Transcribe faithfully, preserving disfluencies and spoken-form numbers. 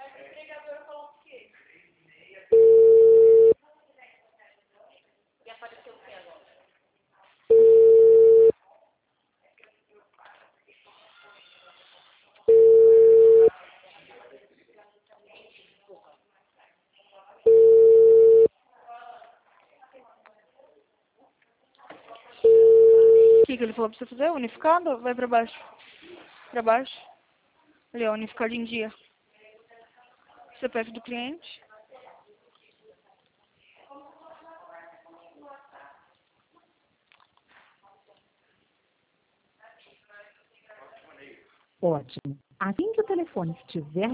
O que, que ele falou pra você fazer? Unificado? Vai pra baixo. Pra baixo. Ali, ó, unificado em dia. C P F do cliente. Ótimo. Assim que o telefone estiver